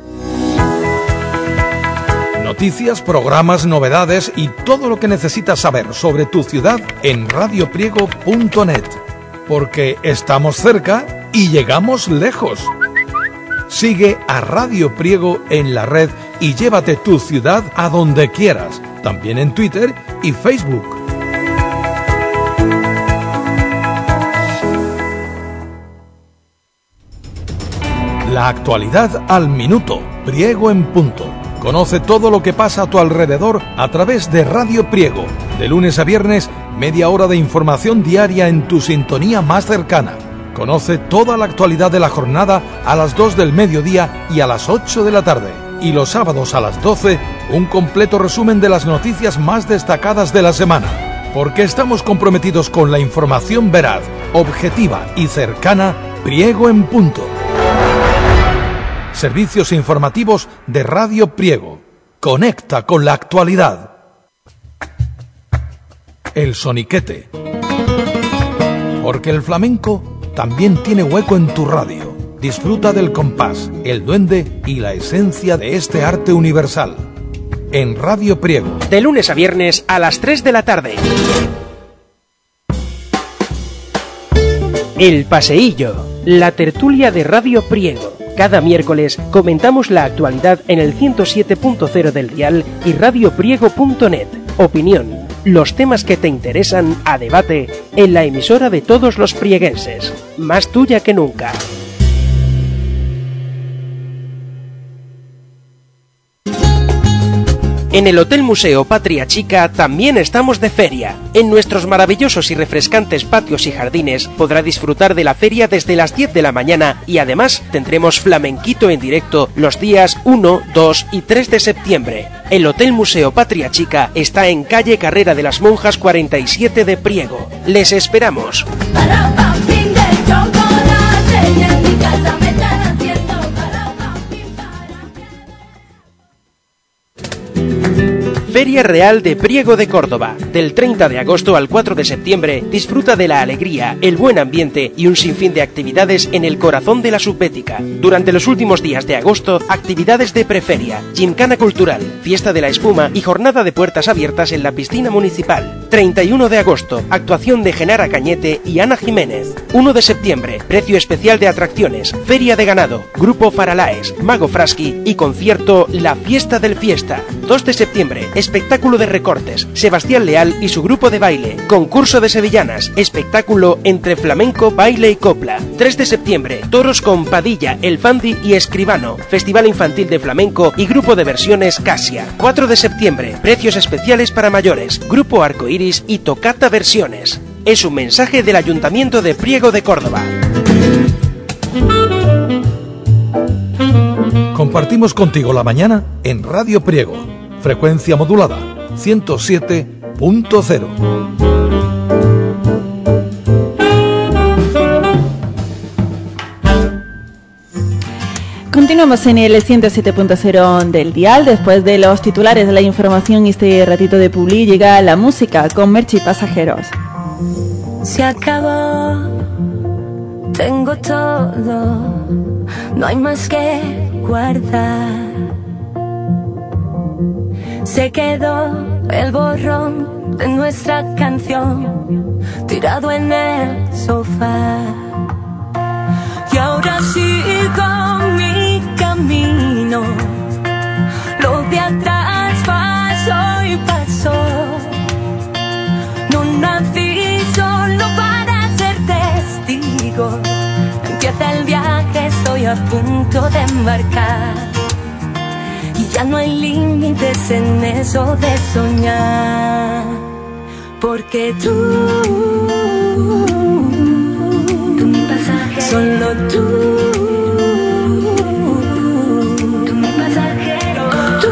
Noticias, programas, novedades y todo lo que necesitas saber sobre tu ciudad en radiopriego.net. Porque estamos cerca y llegamos lejos. Sigue a Radio Priego en la red y llévate tu ciudad a donde quieras, también en Twitter y Facebook. La actualidad al minuto, Priego en punto. Conoce todo lo que pasa a tu alrededor a través de Radio Priego. De lunes a viernes, media hora de información diaria en tu sintonía más cercana. Conoce toda la actualidad de la jornada a las 2 del mediodía y a las 8 de la tarde. Y los sábados a las 12, un completo resumen de las noticias más destacadas de la semana. Porque estamos comprometidos con la información veraz, objetiva y cercana, Priego en punto. Servicios informativos de Radio Priego. Conecta con la actualidad. El soniquete. Porque el flamenco también tiene hueco en tu radio. Disfruta del compás, el duende y la esencia de este arte universal. En Radio Priego. De lunes a viernes a las 3 de la tarde. El Paseillo. La tertulia de Radio Priego. Cada miércoles comentamos la actualidad en el 107.0 del dial y radiopriego.net. Opinión, los temas que te interesan a debate en la emisora de todos los prieguenses. Más tuya que nunca. En el Hotel Museo Patria Chica también estamos de feria. En nuestros maravillosos y refrescantes patios y jardines podrá disfrutar de la feria desde las 10 de la mañana y además tendremos flamenquito en directo los días 1, 2 y 3 de septiembre. El Hotel Museo Patria Chica está en calle Carrera de las Monjas 47 de Priego. Les esperamos. Feria Real de Priego de Córdoba. Del 30 de agosto al 4 de septiembre, disfruta de la alegría, el buen ambiente y un sinfín de actividades en el corazón de la subbética. Durante los últimos días de agosto, actividades de preferia, gincana cultural, fiesta de la espuma y jornada de puertas abiertas en la piscina municipal. 31 de agosto, actuación de Genara Cañete y Ana Jiménez. 1 de septiembre, precio especial de atracciones, feria de ganado, grupo Faralaes, Mago Frasqui y concierto La Fiesta del Fiesta. 2 de septiembre, espectáculo de recortes, Sebastián Leal y su grupo de baile, concurso de sevillanas, espectáculo entre flamenco, baile y copla. 3 de septiembre, toros con Padilla, El Fandi y Escribano, festival infantil de flamenco y grupo de versiones Casia. 4 de septiembre, precios especiales para mayores, grupo Arcoiris y Tocata Versiones. Es un mensaje del Ayuntamiento de Priego de Córdoba. Compartimos contigo la mañana en Radio Priego. Frecuencia modulada 107.0. Continuamos en el 107.0 del dial. Después de los titulares de la información y este ratito de Publi, llega la música con Merche y Pasajeros. Se acabó, tengo todo, no hay más que guardar. Se quedó el borrón de nuestra canción tirado en el sofá. Y ahora sigo mi camino, lo de atrás pasó y pasó. No nací solo para ser testigo. Empieza el viaje, estoy a punto de embarcar. Y ya no hay límites en eso de soñar. Porque tú mi pasajero, solo tú mi pasajero, tú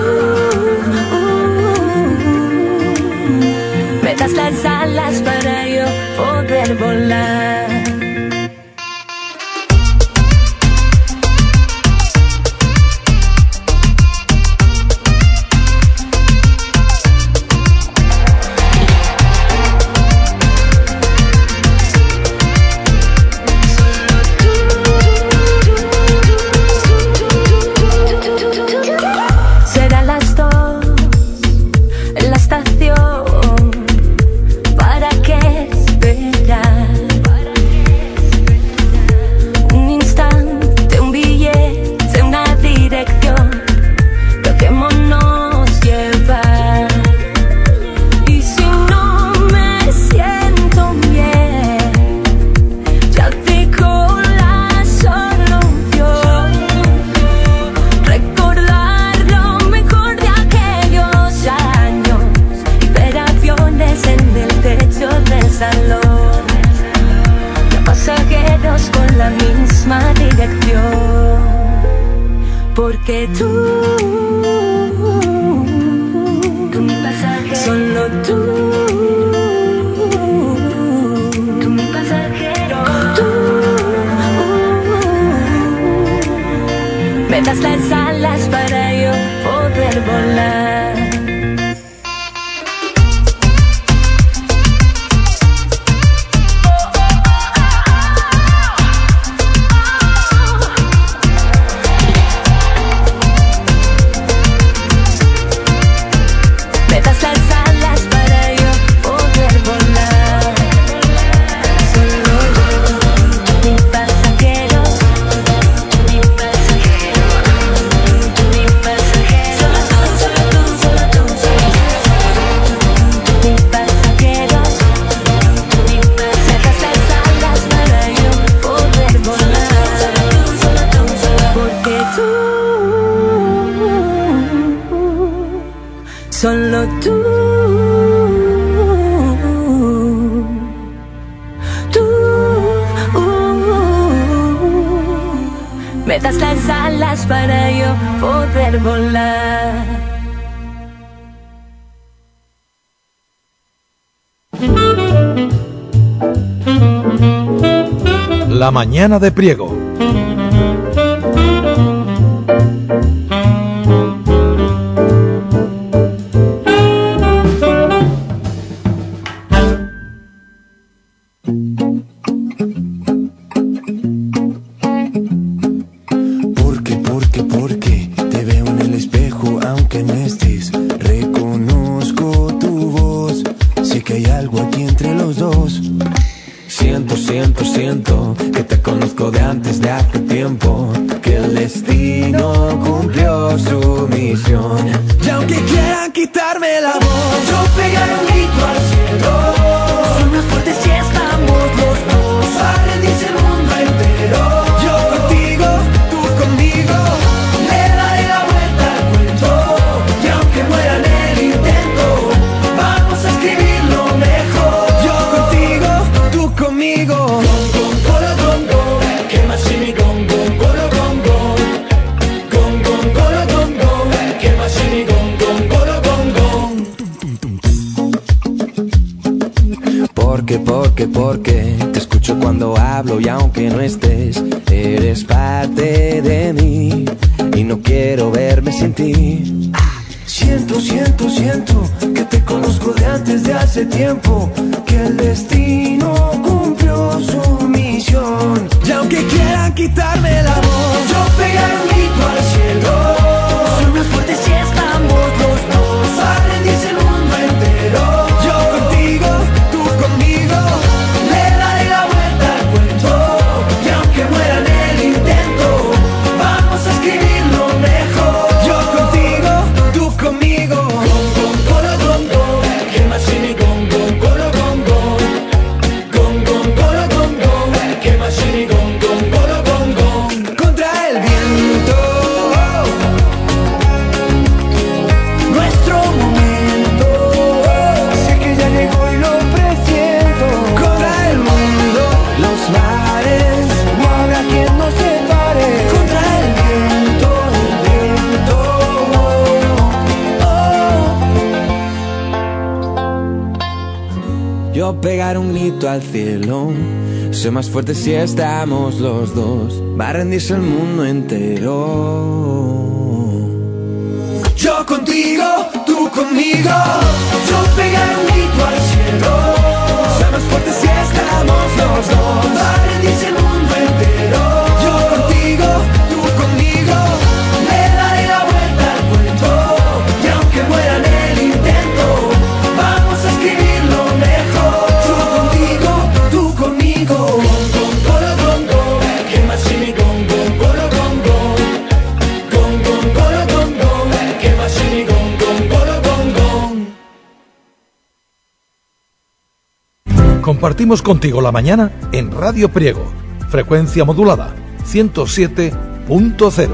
me das las alas para yo poder volar. Porque tú mi pasajero, solo tú mi pasajero, tú me das las alas para yo poder volar. Solo tú me das las alas para yo poder volar. La mañana de Priego. Porque te veo en el espejo aunque no estés. Reconozco tu voz, sé que hay algo aquí entre los dos. Siento que te conozco de antes de hace tiempo. Porque te escucho cuando hablo y aunque no estés, eres parte de mí y no quiero verme sin ti. Siento que te conozco de antes de hace tiempo, que el destino cumplió su misión. Y aunque quieran quitarme la voz, yo pegaré un grito al cielo. Soy más fuerte si estamos los dos. Va a rendirse el mundo entero. Yo contigo, tú conmigo, le daré la vuelta al cuento. Y aunque muera en el intento, vamos a escribirlo mejor. Yo contigo, tú conmigo. Contra el viento, nuestro momento, sé que ya llegó y lo presiento. Contra el mundo, los mares, no habrá quien nos separe. Contra el viento, Yo pegaré un grito al cielo. Soy más fuerte si estamos los dos. Va a rendirse el mundo entero. yo contigo, tú conmigo. Yo pegaré un grito al cielo. Soy más fuerte si estamos los dos. Va a rendirse el mundo entero. Yo contigo, tú conmigo. Le daré la vuelta al cuento. Y aunque muera en el intento, vamos a escribirlo mejor. Yo contigo, tú conmigo. Compartimos contigo la mañana en Radio Priego, frecuencia modulada 107.0.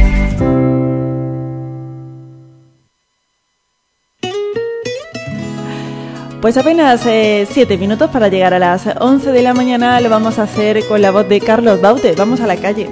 Pues apenas 7 minutos para llegar a las 11 de la mañana. Lo vamos a hacer con la voz de Carlos Baute. Vamos a la calle.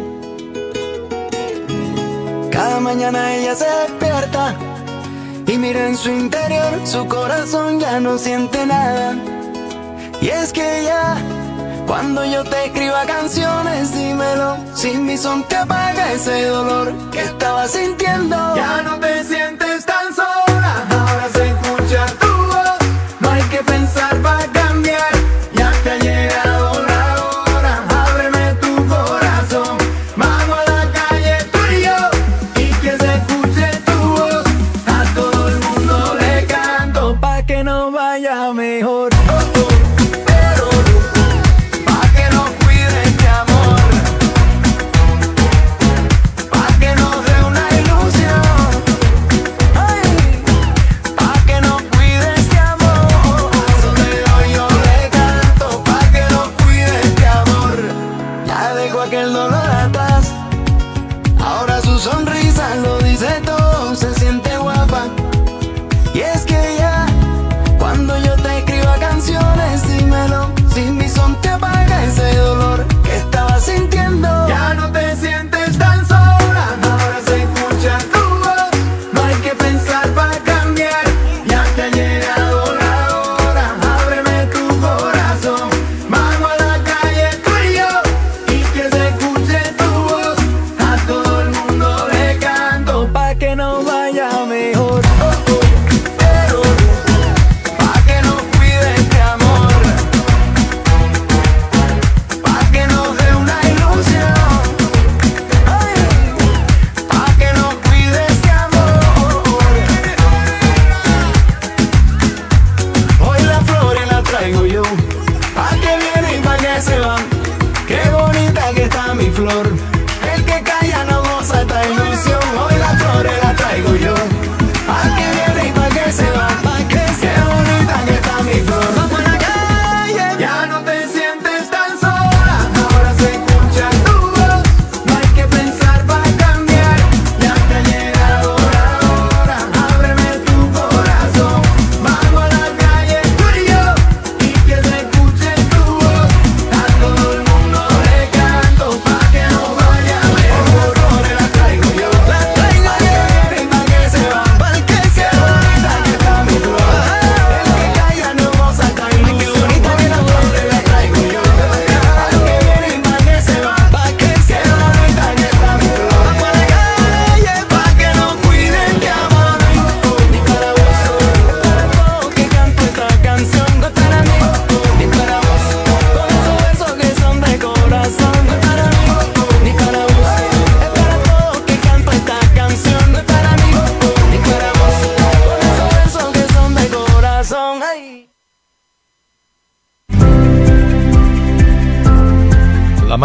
Cada mañana ella se despierta y mira en su interior, su corazón ya no siente nada. Y es que ya, cuando yo te escriba canciones, dímelo, si mi son te apaga ese dolor que estaba sintiendo. Ya no te sientes tan sola, ahora se escucha tu voz. No hay que pensar para cambiar, ya te ha llegado la hora. Ábreme tu corazón, vamos a la calle tú y yo, y que se escuche tu voz. A todo el mundo le canto pa' que nos vaya mejor.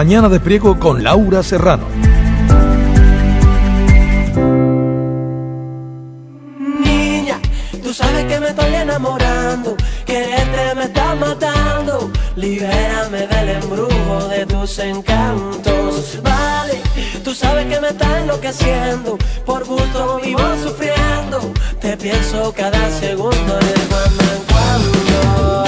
Mañana de Priego con Laura Serrano. Niña, tú sabes que me estoy enamorando, quererte me está matando, libérame del embrujo de tus encantos. Vale, tú sabes que me está enloqueciendo, por gusto vivo sufriendo, te pienso cada segundo de cuando en cuando.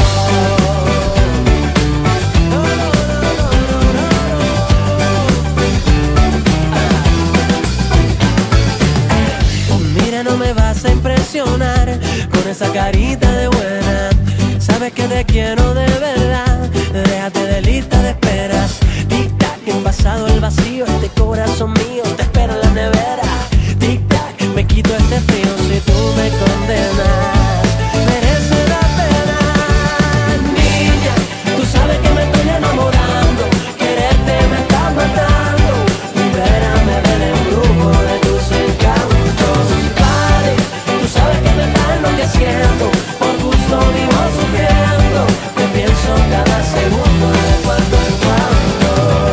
Mira, no me vas a impresionar con esa carita de buena, sabes que te quiero de verdad, déjate de lista de esperas. Tic-tac, envasado el vacío, este corazón mío te espera en la nevera. Tic-tac, me quito este frío si tú me condenas, merece la pena. Niña, tú sabes que me estoy enamorando, quererte me está matando, libérame del embrujo de tus encantos. Vale, tú sabes que me está enloqueciendo, por gusto vivo sufriendo, te pienso cada segundo de cuando en cuando.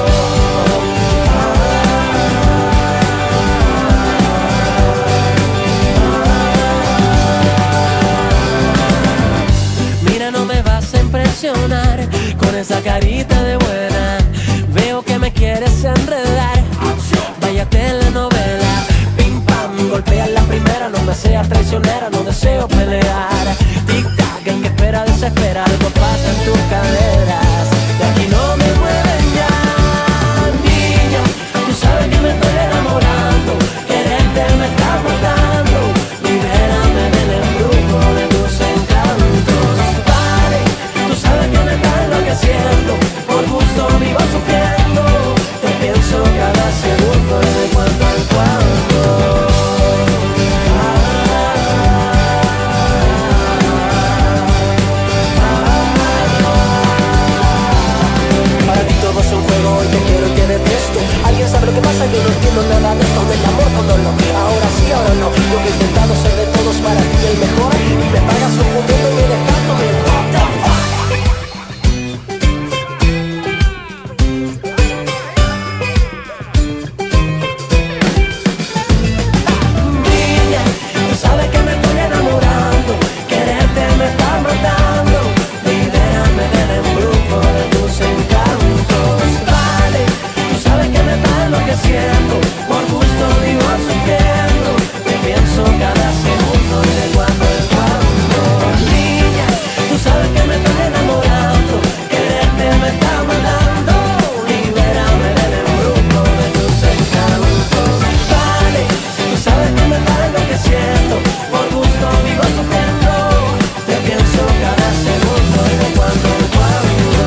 Mira, no me vas a impresionar con esa carita de buena, veo que me quieres enredar, vaya telenovela, pim pam, golpea la primera, no me seas traicionera, no deseo pelear. Tic tac, el que espera desespera, algo pasa en tus caderas, de aquí no me mueven ya. Niña, tú sabes que me estoy enamorando, quererte me está matando, libérame del embrujo de tus encantos. Vale, tú sabes que me está enloqueciendo, por gusto vivo sufriendo, te pienso cada segundo de cuando en cuando. Para ti todo es un juego, hoy te quiero y te detesto. ¿Alguien sabe lo que pasa? Yo no entiendo nada de esto, del amor con dolor. Ahora sí, ahora no. Yo que he intentado ser de todos para ti el mejor, y me pagas confundiéndome y dejándome. What the fuck? Niña, tú sabes que me estoy enamorando, quererte me está matando, libérame del embrujo de tus encantos. Vale, tú sabes que me está enloqueciendo, por gusto vivo sufriendo, te pienso cada segundo de cuando en cuando. Niña, tú sabes que me estoy enamorando, quererte me está matando, libérame del embrujo de tus encantos. Vale, tú sabes que me está enloqueciendo, por gusto vivo sufriendo, te pienso cada segundo de cuando en cuando.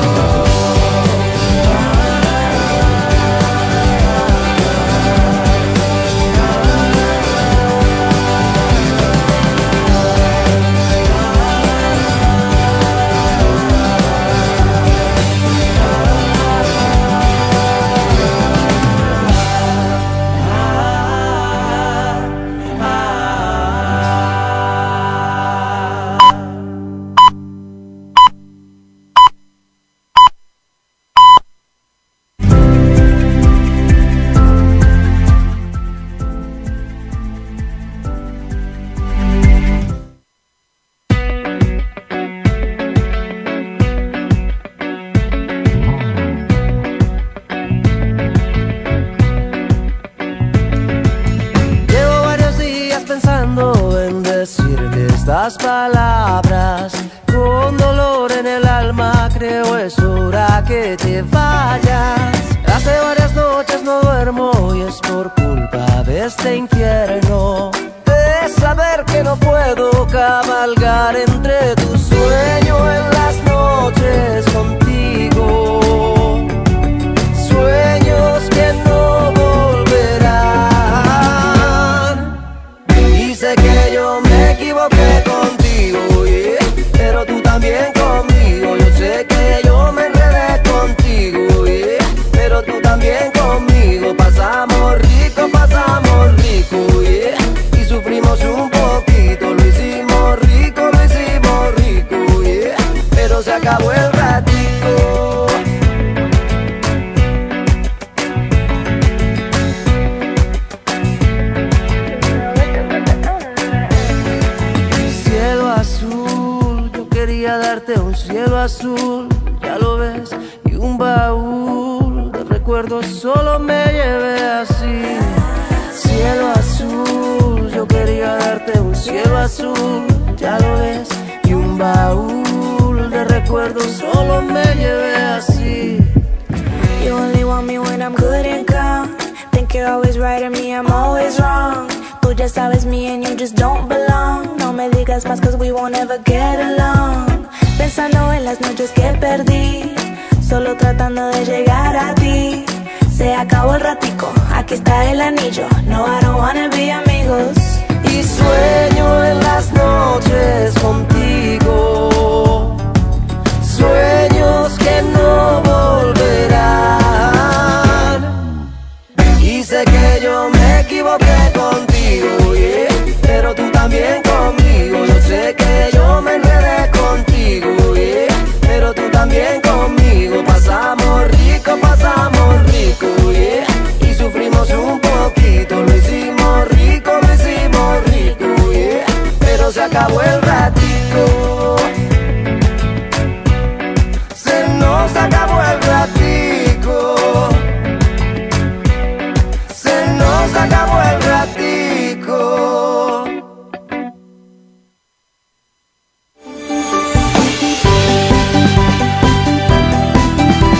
Llevo varios días pensando en decirte estas palabras, con dolor en el alma creo es hora que te vayas. Hace varias noches no duermo y es por culpa de este infierno, de saber que no puedo cabalgar entre tu sueño en las noches contigo, sueños que no volverán. Y sé que yo me equivoqué contigo, yeah, pero tú también conmigo. Yo sé que yo me enredé contigo, yeah, pero tú también conmigo. Pasamos rico, yeah, y sufrimos un poquito. Lo hicimos rico, yeah, pero se acabó el ratico. azul, ya lo ves, y un baúl de recuerdos solo me llevé así. Cielo azul, yo quería darte un cielo azul, ya lo ves, y un baúl de recuerdos solo me llevé así. You only want me when I'm good and calm. Think you're always right and me, I'm always wrong. Tú ya sabes me and you just don't belong. No me digas más cause we won't ever get along. Pensando en las noches que perdí, solo tratando de llegar a ti. Se acabó el ratico, aquí está el anillo. No, I don't wanna be amigos. Y sueño en las noches contigo, sueños que no volverán. Y sé que yo me equivoqué contigo, yeah, pero tú también conmigo. Yo sé que yo me enredé contigo, yeah, pero tú también conmigo. Pasamos rico, yeah, y sufrimos un poquito. Lo hicimos rico, yeah, pero se acabó el ratico. Se nos acabó el ratico. Se nos acabó el ratico.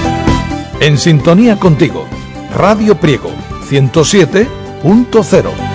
En sintonía contigo, Radio Priego 107.0.